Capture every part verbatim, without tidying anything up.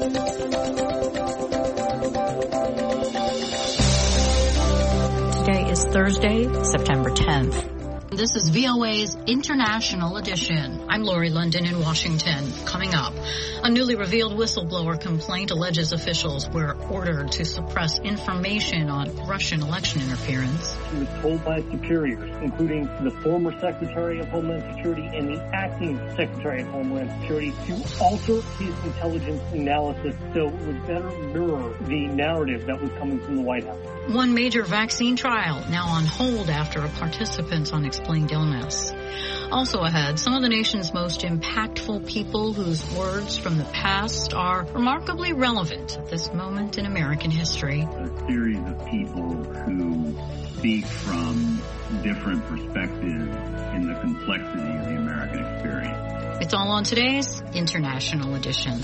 Today is Thursday, September tenth. This is V O A's International Edition. I'm Lori London in Washington. Coming up, a newly revealed whistleblower complaint alleges officials were ordered to suppress information on Russian election interference. He was told by superiors, including the former Secretary of Homeland Security and the acting Secretary of Homeland Security, to alter his intelligence analysis so it would better mirror the narrative that was coming from the White House. One major vaccine trial now on hold after a participant's unexplained illness. Also ahead, some of the nation's most impactful people whose words from the past are remarkably relevant at this moment in American history. A series of people who speak from different perspectives in the complexity of the American experience. It's all on today's International Edition.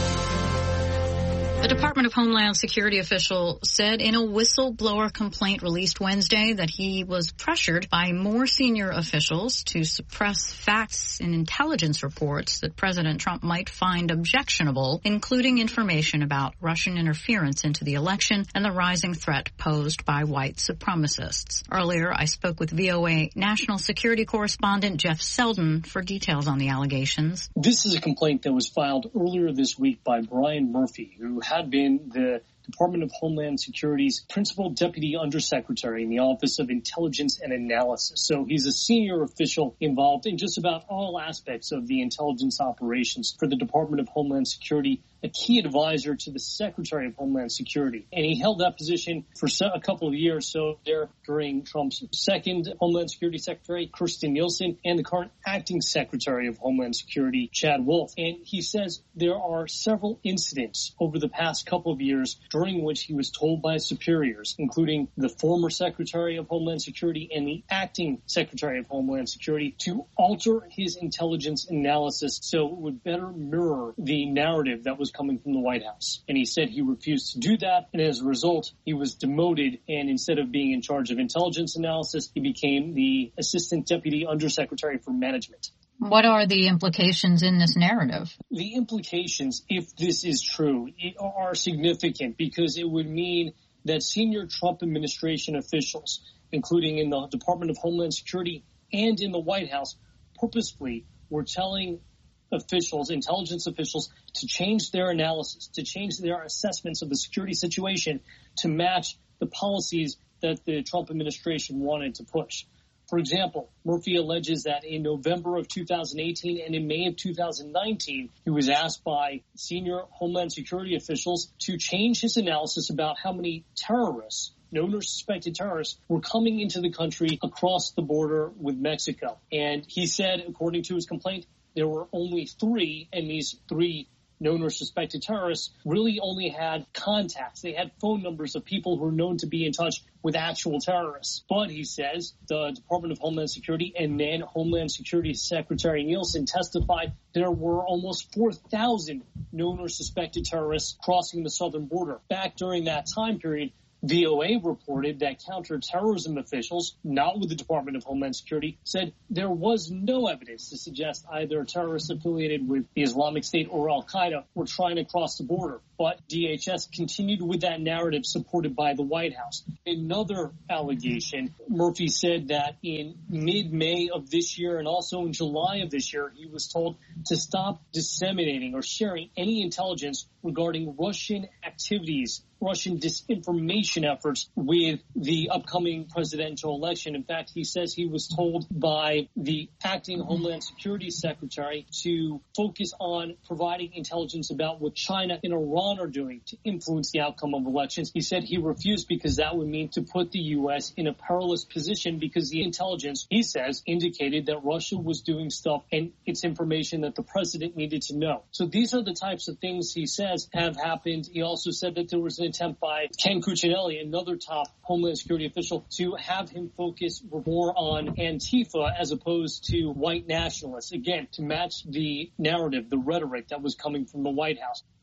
A Department of Homeland Security official said in a whistleblower complaint released Wednesday that he was pressured by more senior officials to suppress facts in intelligence reports that President Trump might find objectionable, including information about Russian interference into the election and the rising threat posed by white supremacists. Earlier, I spoke with V O A national security correspondent Jeff Selden for details on the allegations. This is a complaint that was filed earlier this week by Brian Murphy, who had been the Department of Homeland Security's principal deputy undersecretary in the Office of Intelligence and Analysis. So he's a senior official involved in just about all aspects of the intelligence operations for the Department of Homeland Security, a key advisor to the Secretary of Homeland Security. And he held that position for a couple of years, so there during Trump's second Homeland Security Secretary, Kirstjen Nielsen, and the current acting Secretary of Homeland Security, Chad Wolf. And he says there are several incidents over the past couple of years during which he was told by superiors, including the former Secretary of Homeland Security and the acting Secretary of Homeland Security, to alter his intelligence analysis so it would better mirror the narrative that was coming from the White House. And he said he refused to do that, and as a result, he was demoted, and instead of being in charge of intelligence analysis, he became the Assistant Deputy Undersecretary for Management. What are the implications in this narrative? The implications, if this is true, are significant because it would mean that senior Trump administration officials, including in the Department of Homeland Security and in the White House, purposefully were telling officials, intelligence officials, to change their analysis, to change their assessments of the security situation to match the policies that the Trump administration wanted to push. For example, Murphy alleges that in November of two thousand eighteen and in May of two thousand nineteen, he was asked by senior Homeland Security officials to change his analysis about how many terrorists, known or suspected terrorists, were coming into the country across the border with Mexico. And he said, according to his complaint, there were only three, and these three known or suspected terrorists really only had contacts. They had phone numbers of people who were known to be in touch with actual terrorists. But, he says, the Department of Homeland Security and then Homeland Security Secretary Nielsen testified there were almost four thousand known or suspected terrorists crossing the southern border. Back during that time period, V O A reported that counterterrorism officials, not with the Department of Homeland Security, said there was no evidence to suggest either terrorists affiliated with the Islamic State or Al-Qaeda were trying to cross the border. But D H S continued with that narrative supported by the White House. Another allegation, Murphy said that in mid-May of this year and also in July of this year, he was told to stop disseminating or sharing any intelligence regarding Russian activities, Russian disinformation efforts with the upcoming presidential election. In fact, he says he was told by the acting Homeland Security Secretary to focus on providing intelligence about what China and Iran are doing to influence the outcome of elections. He said he refused because that would mean to put the U S in a perilous position because the intelligence, he says, indicated that Russia was doing stuff and it's information that the president needed to know. So these are the types of things he says have happened. He also said that there was an attempt by Ken Cuccinelli, another top Homeland Security official, to have him focus more on Antifa as opposed to white nationalists, again, to match the narrative, the rhetoric that was coming from the White House.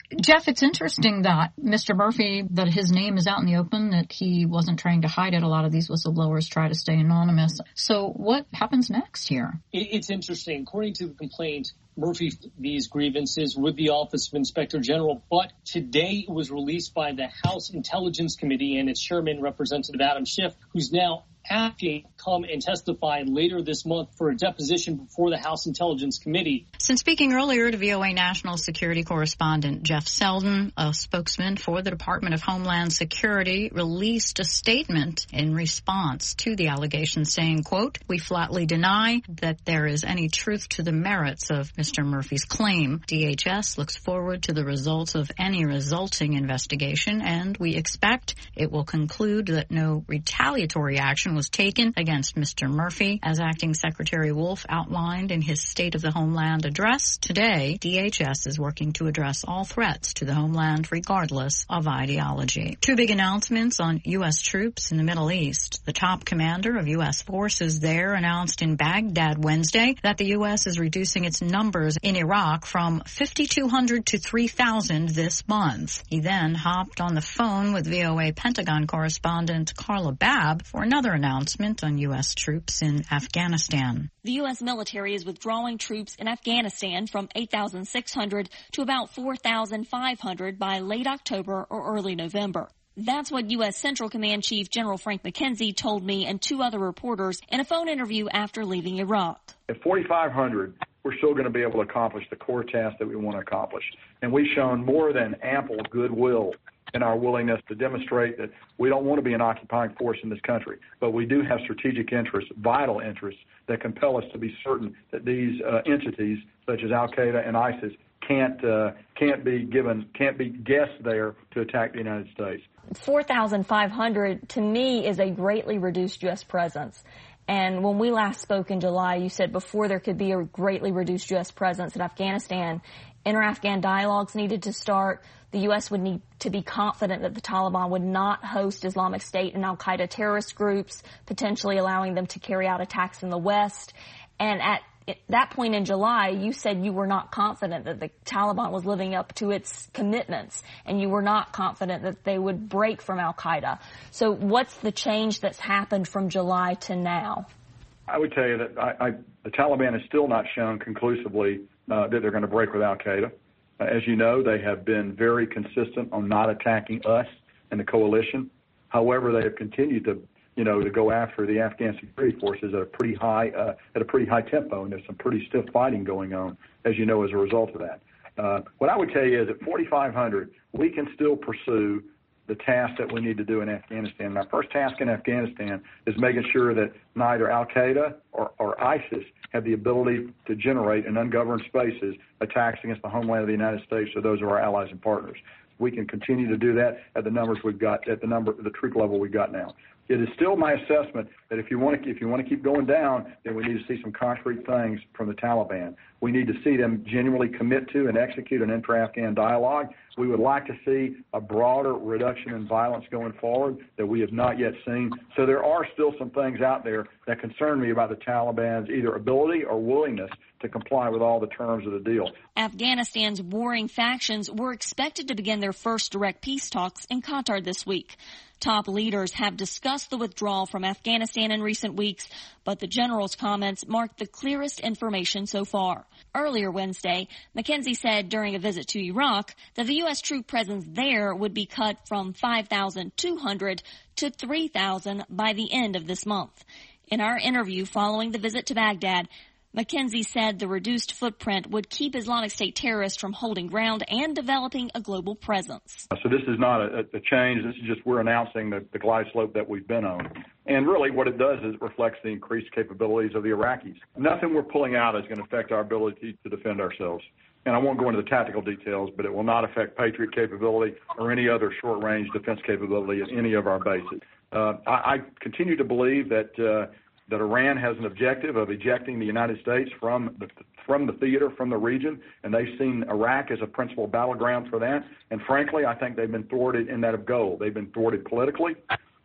Jeff, it's interesting that Mister Murphy, that his name is out in the open, that he wasn't trying to hide it. A lot of these whistleblowers try to stay anonymous. So what happens next here? It's interesting. According to the complaint, Murphy these grievances with the Office of Inspector General, but today it was released by the House Intelligence Committee and its chairman, Representative Adam Schiff, who's now asking to come and testify later this month for a deposition before the House Intelligence Committee. Since speaking earlier to V O A National Security Correspondent Jeff Selden, a spokesman for the Department of Homeland Security released a statement in response to the allegations saying, quote, "We flatly deny that there is any truth to the merits of Mister Murphy's claim. D H S looks forward to the results of any resulting investigation, and we expect it will conclude that no retaliatory action was taken against Mister Murphy. As Acting Secretary Wolf outlined in his State of the Homeland address today, D H S is working to address all threats to the homeland regardless of ideology." Two big announcements on U S troops in the Middle East. The top commander of U S forces there announced in Baghdad Wednesday that the U S is reducing its numbers in Iraq from fifty-two hundred to three thousand this month. He then hopped on the phone with V O A Pentagon correspondent Carla Babb for another announcement announcement on U S troops in Afghanistan. The U S military is withdrawing troops in Afghanistan from eight thousand six hundred to about four thousand five hundred by late October or early November. That's what U S Central Command Chief General Frank McKenzie told me and two other reporters in a phone interview after leaving Iraq. At forty-five hundred, we're still going to be able to accomplish the core tasks that we want to accomplish. And we've shown more than ample goodwill in our willingness to demonstrate that we don't want to be an occupying force in this country, but we do have strategic interests, vital interests, that compel us to be certain that these uh, entities, such as Al-Qaeda and ISIS, can't uh, can't be given, can't be guessed there to attack the United States. four thousand five hundred, to me, is a greatly reduced U S presence. And when we last spoke in July, you said before there could be a greatly reduced U S presence in Afghanistan, inter-Afghan dialogues needed to start. The U S would need to be confident that the Taliban would not host Islamic State and Al-Qaeda terrorist groups, potentially allowing them to carry out attacks in the West. And at that point in July, you said you were not confident that the Taliban was living up to its commitments, and you were not confident that they would break from Al-Qaeda. So what's the change that's happened from July to now? I would tell you that I, I, the Taliban has still not shown conclusively uh, that they're going to break with Al-Qaeda. Uh, as you know, they have been very consistent on not attacking us and the coalition. However, they have continued to, you know, to go after the Afghan security forces at a pretty high, uh, at a pretty high tempo, and there's some pretty stiff fighting going on, as you know, as a result of that. Uh, what I would tell you is at forty-five hundred, we can still pursue the task that we need to do in Afghanistan. And our first task in Afghanistan is making sure that neither Al-Qaeda or, or ISIS have the ability to generate in ungoverned spaces attacks against the homeland of the United States or those of our allies and partners. We can continue to do that at the numbers we've got, at the number, the troop level we've got now. It is still my assessment that if you want to, if you want to keep going down, then we need to see some concrete things from the Taliban. We need to see them genuinely commit to and execute an intra-Afghan dialogue. We would like to see a broader reduction in violence going forward that we have not yet seen. So there are still some things out there that concern me about the Taliban's either ability or willingness to comply with all the terms of the deal. Afghanistan's warring factions were expected to begin their first direct peace talks in Qatar this week. Top leaders have discussed the withdrawal from Afghanistan in recent weeks, but the general's comments marked the clearest information so far. Earlier Wednesday, McKenzie said during a visit to Iraq that the U S troop presence there would be cut from five thousand two hundred to three thousand by the end of this month. In our interview following the visit to Baghdad, McKenzie said the reduced footprint would keep Islamic State terrorists from holding ground and developing a global presence. So this is not a, a change. This is just we're announcing the, the glide slope that we've been on. And really what it does is it reflects the increased capabilities of the Iraqis. Nothing we're pulling out is going to affect our ability to defend ourselves. And I won't go into the tactical details, but it will not affect Patriot capability or any other short-range defense capability at any of our bases. Uh, I, I continue to believe that uh, that Iran has an objective of ejecting the United States from the, from the theater, from the region, and they've seen Iraq as a principal battleground for that. And frankly, I think they've been thwarted in that of goal. They've been thwarted politically.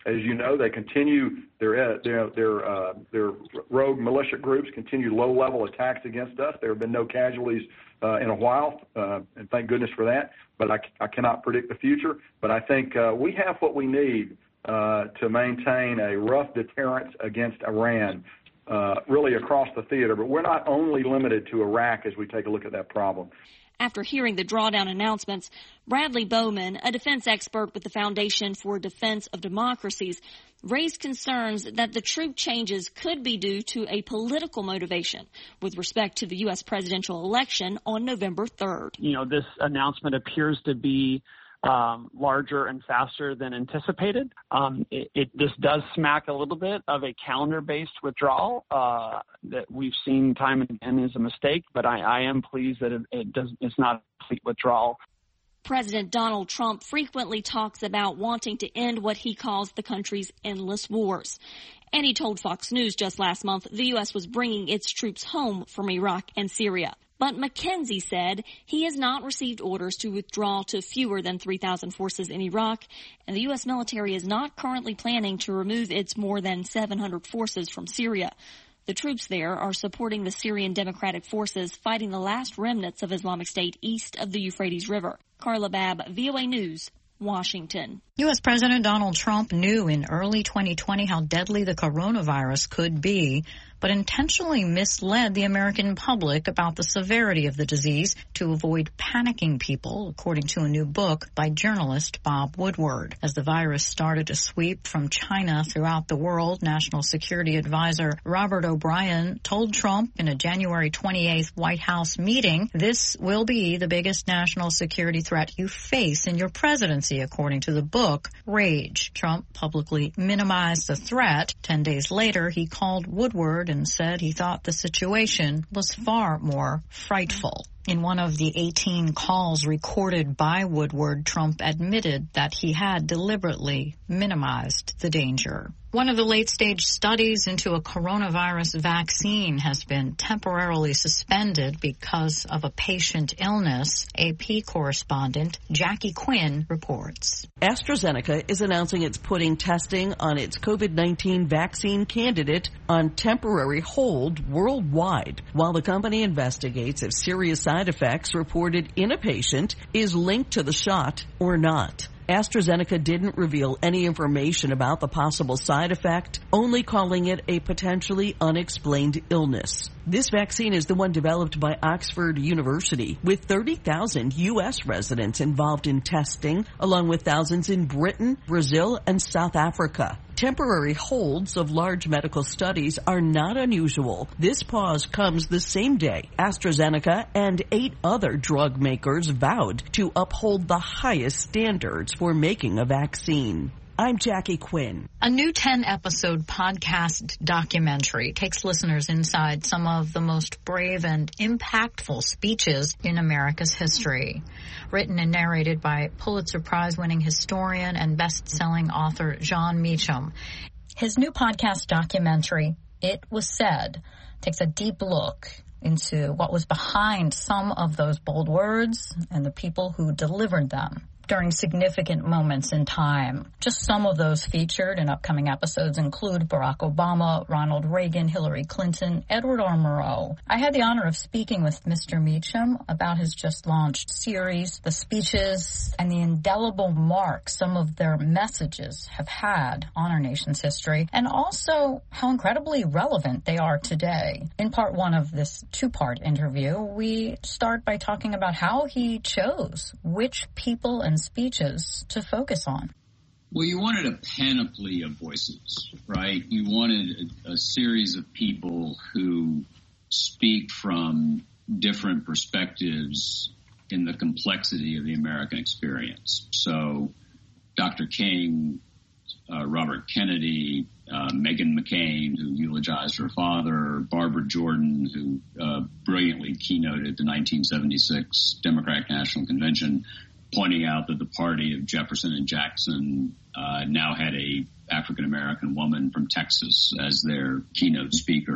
As you know, they continue their their their, uh, their rogue militia groups continue low-level attacks against us. There have been no casualties uh, in a while, uh, and thank goodness for that. But I, I cannot predict the future. But I think uh, we have what we need uh, to maintain a rough deterrence against Iran, uh, really across the theater. But we're not only limited to Iraq as we take a look at that problem. After hearing the drawdown announcements, Bradley Bowman, a defense expert with the Foundation for Defense of Democracies, raised concerns that the troop changes could be due to a political motivation with respect to the U S presidential election on November third. You know, this announcement appears to be Um, larger and faster than anticipated. Um, it, it this does smack a little bit of a calendar-based withdrawal uh, that we've seen time and again is a mistake, but I, I am pleased that it, it does, it's not a complete withdrawal. President Donald Trump frequently talks about wanting to end what he calls the country's endless wars. And he told Fox News just last month the U S was bringing its troops home from Iraq and Syria. But McKenzie said he has not received orders to withdraw to fewer than three thousand forces in Iraq, and the U S military is not currently planning to remove its more than seven hundred forces from Syria. The troops there are supporting the Syrian Democratic Forces fighting the last remnants of Islamic State east of the Euphrates River. Carla Babb, V O A News, Washington. U S. President Donald Trump knew in early twenty twenty how deadly the coronavirus could be, but intentionally misled the American public about the severity of the disease to avoid panicking people, according to a new book by journalist Bob Woodward. As the virus started to sweep from China throughout the world, National Security Advisor Robert O'Brien told Trump in a January twenty-eighth White House meeting, "This will be the biggest national security threat you face in your presidency," according to the book Rage. Trump publicly minimized the threat. Ten days later, he called Woodward and said he thought the situation was far more frightful. In one of the eighteen calls recorded by Woodward, Trump admitted that he had deliberately minimized the danger. One of the late-stage studies into a coronavirus vaccine has been temporarily suspended because of a patient illness. A P correspondent Jackie Quinn reports. AstraZeneca is announcing it's putting testing on its COVID nineteen vaccine candidate on temporary hold worldwide, while the company investigates if serious side effects reported in a patient is linked to the shot or not. AstraZeneca didn't reveal any information about the possible side effect, only calling it a potentially unexplained illness. This vaccine is the one developed by Oxford University, with thirty thousand U S residents involved in testing, along with thousands in Britain, Brazil, and South Africa. Temporary holds of large medical studies are not unusual. This pause comes the same day AstraZeneca and eight other drug makers vowed to uphold the highest standards for making a vaccine. I'm Jackie Quinn. A new ten-episode podcast documentary takes listeners inside some of the most brave and impactful speeches in America's history. Written and narrated by Pulitzer Prize-winning historian and best-selling author Jon Meacham. His new podcast documentary, It Was Said, takes a deep look into what was behind some of those bold words and the people who delivered them during significant moments in time. Just some of those featured in upcoming episodes include Barack Obama, Ronald Reagan, Hillary Clinton, Edward R. Murrow. I had the honor of speaking with Mister Meacham about his just launched series, the speeches, and the indelible mark some of their messages have had on our nation's history, and also how incredibly relevant they are today. In part one of this two-part interview, we start by talking about how he chose which people and speeches to focus on. Well, you wanted a panoply of voices, right? You wanted a, a series of people who speak from different perspectives in the complexity of the American experience. So Doctor King, uh, Robert Kennedy, uh, Meghan McCain, who eulogized her father, Barbara Jordan, who uh, brilliantly keynoted the nineteen seventy-six Democratic National Convention, pointing out that the party of Jefferson and Jackson uh, now had a African-American woman from Texas as their keynote speaker.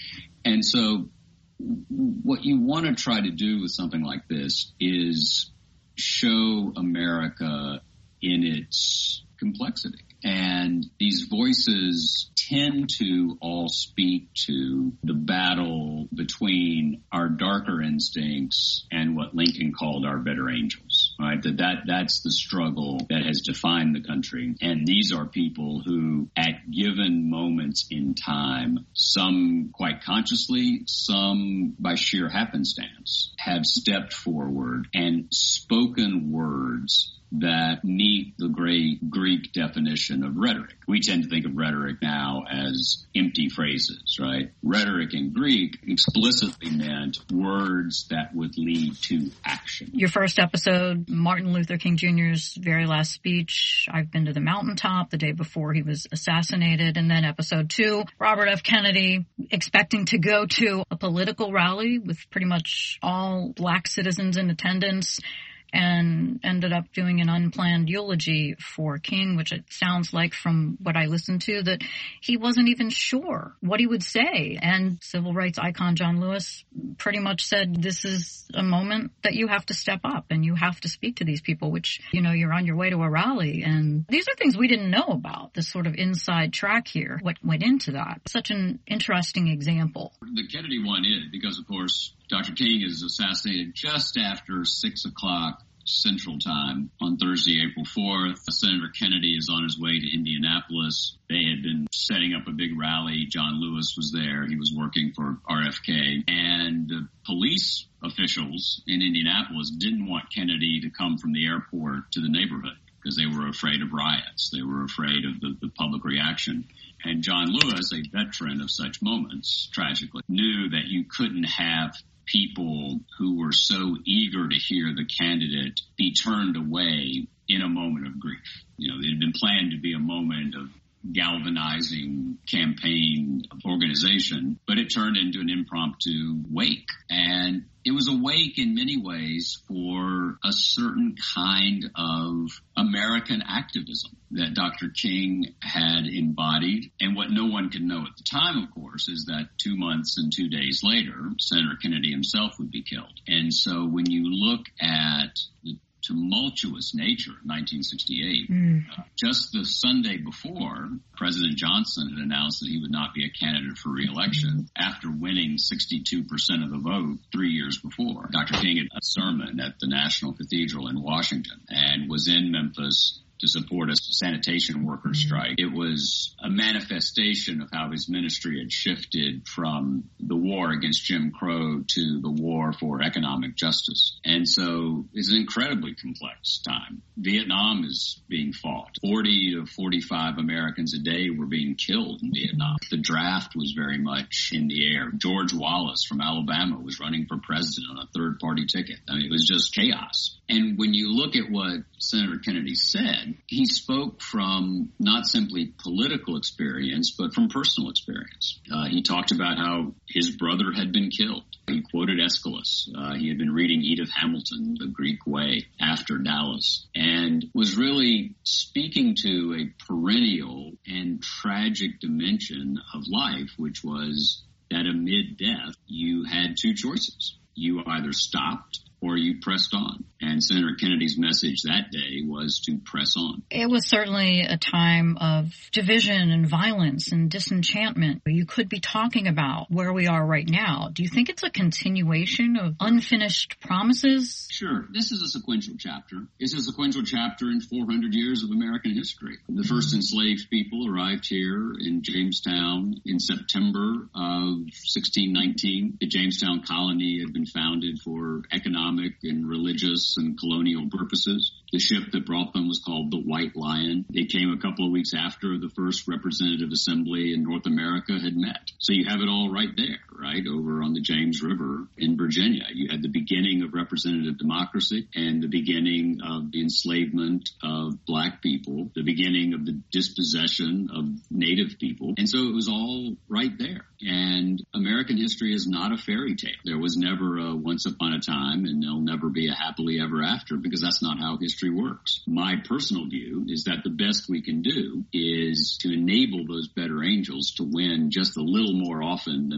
And so what you want to try to do with something like this is show America in its complexity And these voices tend to all speak to the battle between our darker instincts and what Lincoln called our better angels, right? That, that that's the struggle that has defined the country. And these are people who, at given moments in time, some quite consciously, some by sheer happenstance, have stepped forward and spoken words that meet the great Greek definition of rhetoric. We tend to think of rhetoric now as empty phrases, right? Rhetoric in Greek explicitly meant words that would lead to action. Your first episode, Martin Luther King Junior's very last speech, I've been to the mountaintop, the day before he was assassinated. And then episode two, Robert F. Kennedy expecting to go to a political rally with pretty much all black citizens in attendance, and ended up doing an unplanned eulogy for King, which it sounds like from what I listened to that he wasn't even sure what he would say. And civil rights icon John Lewis pretty much said, this is a moment that you have to step up and you have to speak to these people, which, you know, you're on your way to a rally. And these are things we didn't know about, this sort of inside track here, what went into that. Such an interesting example. The Kennedy one is because, of course, Doctor King is assassinated just after six o'clock Central Time on Thursday, April fourth. Senator Kennedy is on his way to Indianapolis. They had been setting up a big rally. John Lewis was there. He was working for R F K. And uh, police officials in Indianapolis didn't want Kennedy to come from the airport to the neighborhood because they were afraid of riots. They were afraid of the, the public reaction. And John Lewis, a veteran of such moments, tragically, knew that you couldn't have people who were so eager to hear the candidate be turned away in a moment of grief. You know, it had been planned to be a moment of galvanizing campaign organization, but it turned into an impromptu wake. And it was a wake in many ways for a certain kind of American activism that Doctor King had embodied. And what no one could know at the time, of course, is that two months and two days later, Senator Kennedy himself would be killed. And so when you look at the tumultuous nature of nineteen sixty-eight. Mm. Uh, just the Sunday before, President Johnson had announced that he would not be a candidate for re-election mm. after winning sixty-two percent of the vote three years before. Doctor King had a sermon at the National Cathedral in Washington and was in Memphis to support a sanitation workers strike. It was a manifestation of how his ministry had shifted from the war against Jim Crow to the war for economic justice. And so it's an incredibly complex time. Vietnam is being fought. forty to forty-five Americans a day were being killed in Vietnam. The draft was very much in the air. George Wallace from Alabama was running for president on a third party ticket. I mean, it was just chaos. And when you look at what Senator Kennedy said, he spoke from not simply political experience, but from personal experience. Uh, he talked about how his brother had been killed. He quoted Aeschylus. Uh, he had been reading Edith Hamilton, The Greek Way, after Dallas, and was really speaking to a perennial and tragic dimension of life, which was that amid death, you had two choices. You either stopped or you pressed on. And Senator Kennedy's message that day was to press on. It was certainly a time of division and violence and disenchantment. You could be talking about where we are right now. Do you think it's a continuation of unfinished promises? Sure. This is a sequential chapter. It's a sequential chapter in four hundred years of American history. The first enslaved people arrived here in Jamestown in September of sixteen nineteen. The Jamestown colony had been founded for economic and religious and colonial purposes. The ship that brought them was called the White Lion. It came a couple of weeks after the first representative assembly in North America had met. So you have it all right there, right, over on the James River in Virginia. You had the beginning of representative democracy and the beginning of the enslavement of black people, the beginning of the dispossession of native people. And so it was all right there. And American history is not a fairy tale. There was never a once upon a time, and there'll never be a happily ever after, because that's not how history works. My personal view is that the best we can do is to enable those better angels to win just a little more often than they lose.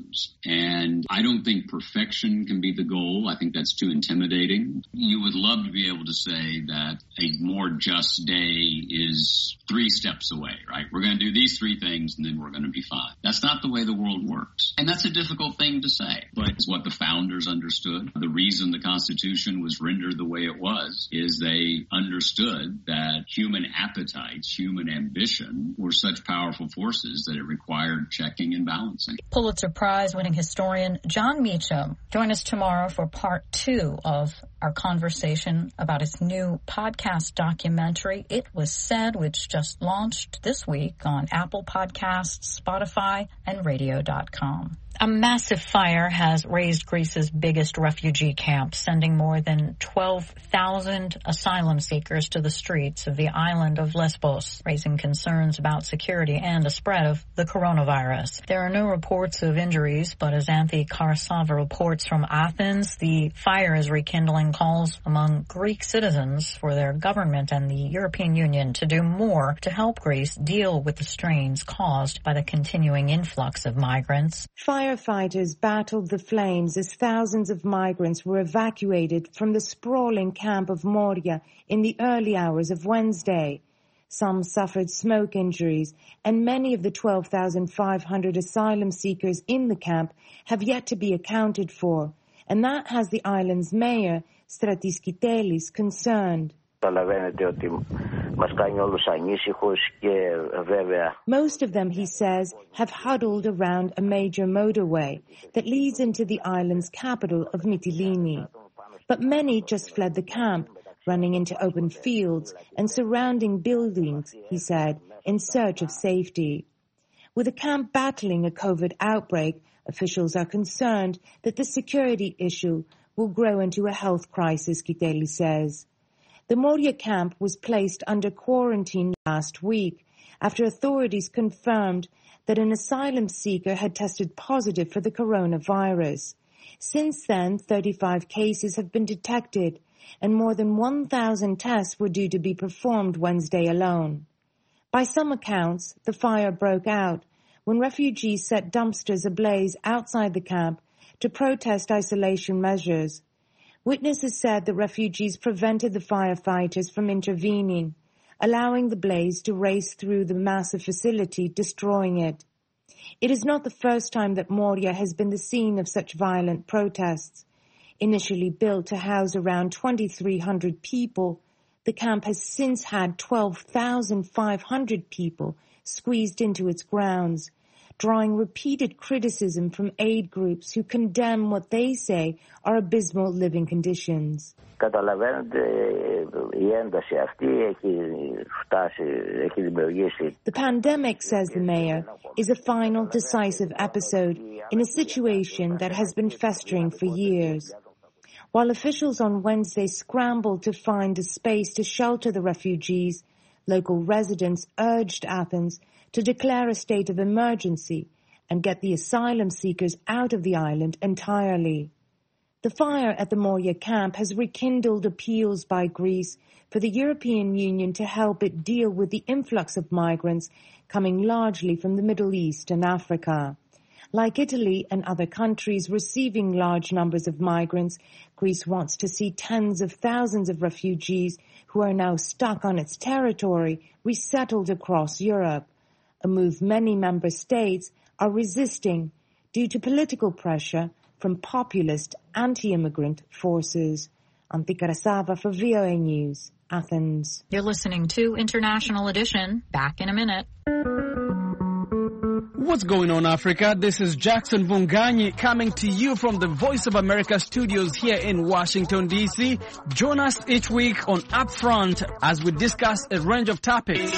lose. And I don't think perfection can be the goal. I think that's too intimidating. You would love to be able to say that a more just day is three steps away, right? We're going to do these three things and then we're going to be fine. That's not the way the world works. And that's a difficult thing to say, but it's what the founders understood. The reason the Constitution was rendered the way it was is they understood that human appetites, human ambition were such powerful forces that it required checking and balancing. Pulitzer Prize winning historian Jon Meacham. Join us tomorrow for part two of our conversation about his new podcast documentary, It Was Said, which just launched this week on Apple Podcasts, Spotify, and radio dot com. A massive fire has razed Greece's biggest refugee camp, sending more than twelve thousand asylum seekers to the streets of the island of Lesbos, raising concerns about security and the spread of the coronavirus. There are no reports of injuries, but as Anthi Karasava reports from Athens, the fire is rekindling calls among Greek citizens for their government and the European Union to do more to help Greece deal with the strains caused by the continuing influx of migrants. Firefighters battled the flames as thousands of migrants were evacuated from the sprawling camp of Moria in the early hours of Wednesday. Some suffered smoke injuries, and many of the twelve thousand five hundred asylum seekers in the camp have yet to be accounted for, and that has the island's mayor, Stratis Kitelis, concerned. Most of them, he says, have huddled around a major motorway that leads into the island's capital of Mytilene. But many just fled the camp, running into open fields and surrounding buildings, he said, in search of safety. With the camp battling a COVID outbreak, officials are concerned that the security issue will grow into a health crisis, Kitelis says. The Moria camp was placed under quarantine last week after authorities confirmed that an asylum seeker had tested positive for the coronavirus. Since then, thirty-five cases have been detected, and more than one thousand tests were due to be performed Wednesday alone. By some accounts, the fire broke out when refugees set dumpsters ablaze outside the camp to protest isolation measures. Witnesses said the refugees prevented the firefighters from intervening, allowing the blaze to race through the massive facility, destroying it. It is not the first time that Moria has been the scene of such violent protests. Initially built to house around twenty-three hundred people, the camp has since had twelve thousand five hundred people squeezed into its grounds, drawing repeated criticism from aid groups who condemn what they say are abysmal living conditions. The pandemic, says the mayor, is a final decisive episode in a situation that has been festering for years. While officials on Wednesday scrambled to find a space to shelter the refugees, local residents urged Athens to declare a state of emergency and get the asylum seekers out of the island entirely. The fire at the Moria camp has rekindled appeals by Greece for the European Union to help it deal with the influx of migrants coming largely from the Middle East and Africa. Like Italy and other countries receiving large numbers of migrants, Greece wants to see tens of thousands of refugees who are now stuck on its territory resettled across Europe, a move many member states are resisting due to political pressure from populist anti-immigrant forces. Anthi Karasava for V O A News, Athens. You're listening to International Edition. Back in a minute. What's going on, Africa? This is Jackson Vunganyi coming to you from the Voice of America studios here in Washington, D C. Join us each week on Upfront as we discuss a range of topics.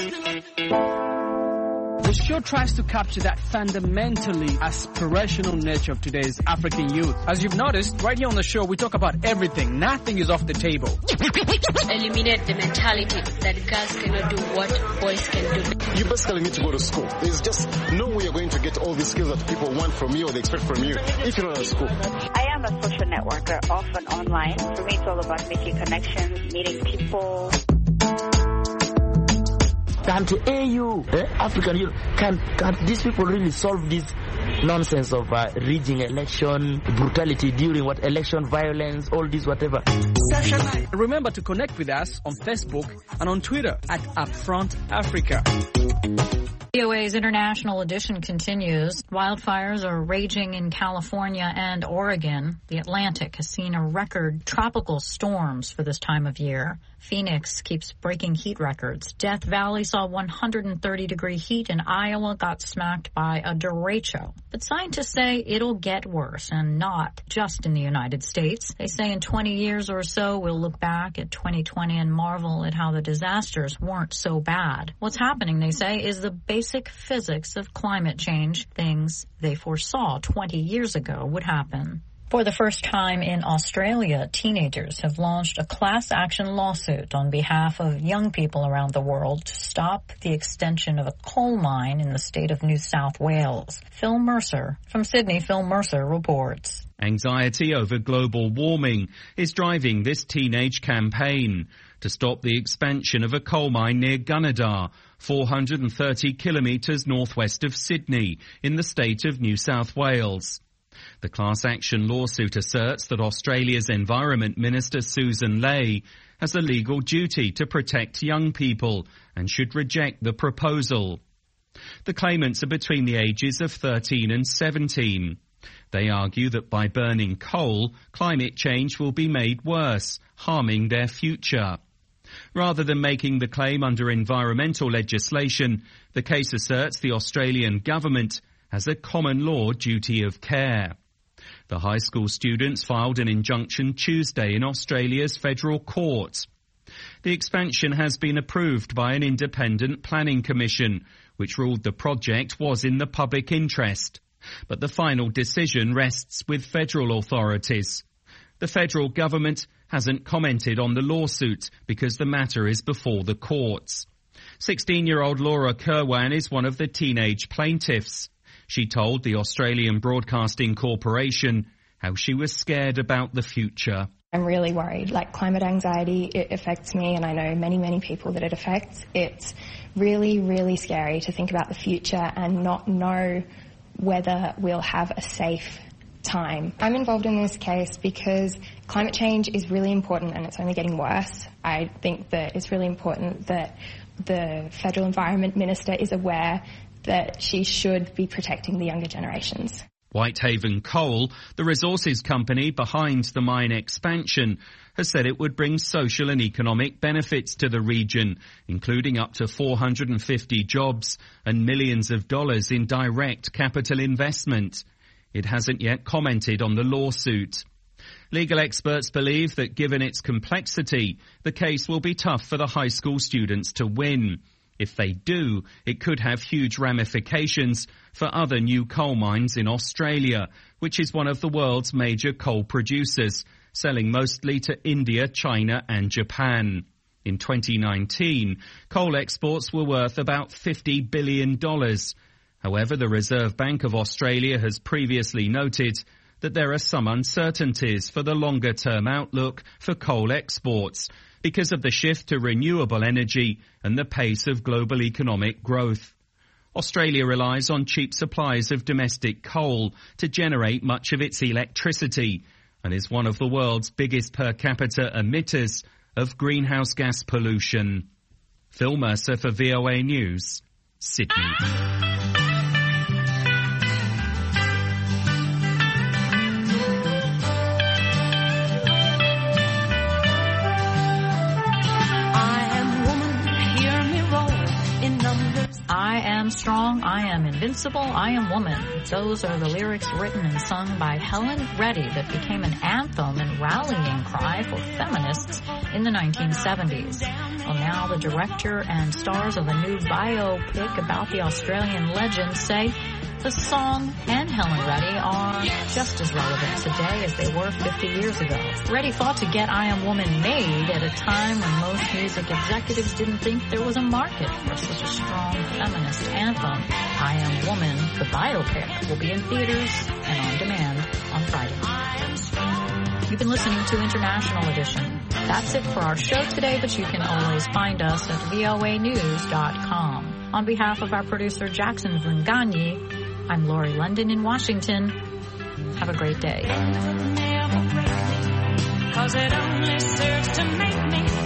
The show tries to capture that fundamentally aspirational nature of today's African youth. As you've noticed, right here on the show, we talk about everything. Nothing is off the table. Eliminate the mentality that girls cannot do what boys can do. You basically need to go to school. There's just no way you're going to get all the skills that people want from you or they expect from you if you're not at school. I am a social networker, often online. For me, it's all about making connections, meeting people. Can to A U, eh, African Union, can, can these people really solve this nonsense of uh, rigging election, brutality during what election violence, all this whatever. Remember to connect with us on Facebook and on Twitter at Upfront Africa. V O A's International Edition continues. Wildfires are raging in California and Oregon. The Atlantic has seen a record tropical storms for this time of year. Phoenix keeps breaking heat records. Death Valley saw one hundred thirty degree heat, and Iowa got smacked by a derecho. But scientists say it'll get worse, and not just in the United States. They say in twenty years or so, we'll look back at twenty twenty and marvel at how the disasters weren't so bad. What's happening, they say, is the basic physics of climate change, things they foresaw twenty years ago would happen. For the first time in Australia, teenagers have launched a class action lawsuit on behalf of young people around the world to stop the extension of a coal mine in the state of New South Wales. Phil Mercer from Sydney, Phil Mercer reports. Anxiety over global warming is driving this teenage campaign to stop the expansion of a coal mine near Gunnedah, four hundred thirty kilometres northwest of Sydney, in the state of New South Wales. The class action lawsuit asserts that Australia's Environment Minister Susan Ley has a legal duty to protect young people and should reject the proposal. The claimants are between the ages of thirteen and seventeen. They argue that by burning coal, climate change will be made worse, harming their future. Rather than making the claim under environmental legislation, the case asserts the Australian government has a common law duty of care. The high school students filed an injunction Tuesday in Australia's federal court. The expansion has been approved by an independent planning commission, which ruled the project was in the public interest. But the final decision rests with federal authorities. The federal government hasn't commented on the lawsuit because the matter is before the courts. sixteen-year-old Laura Kerwan is one of the teenage plaintiffs. She told the Australian Broadcasting Corporation how she was scared about the future. I'm really worried. Like, climate anxiety, it affects me, and I know many, many people that it affects. It's really, really scary to think about the future and not know whether we'll have a safe time. I'm involved in this case because climate change is really important and it's only getting worse. I think that it's really important that the Federal Environment Minister is aware that she should be protecting the younger generations. Whitehaven Coal, the resources company behind the mine expansion, has said it would bring social and economic benefits to the region, including up to four hundred fifty jobs and millions of dollars in direct capital investment. It hasn't yet commented on the lawsuit. Legal experts believe that given its complexity, the case will be tough for the high school students to win. If they do, it could have huge ramifications for other new coal mines in Australia, which is one of the world's major coal producers, selling mostly to India, China and Japan. In twenty nineteen, coal exports were worth about fifty billion dollars. However, the Reserve Bank of Australia has previously noted that there are some uncertainties for the longer-term outlook for coal exports because of the shift to renewable energy and the pace of global economic growth. Australia relies on cheap supplies of domestic coal to generate much of its electricity and is one of the world's biggest per capita emitters of greenhouse gas pollution. Phil Mercer for V O A News, Sydney. I am strong, I am invincible, I am woman. Those are the lyrics written and sung by Helen Reddy that became an anthem and rallying cry for feminists in the nineteen seventies. Well, now the director and stars of a new biopic about the Australian legend say the song and Helen Reddy are just as relevant today as they were fifty years ago. Reddy fought to get I Am Woman made at a time when most music executives didn't think there was a market for such a strong feminist anthem. I Am Woman, the biopic, will be in theaters and on demand on Friday. You've been listening to International Edition. That's it for our show today, but you can always find us at V O A news dot com. On behalf of our producer Jackson Vunganyi, I'm Lori London in Washington. Have a great day. 'Cause it only serves to make me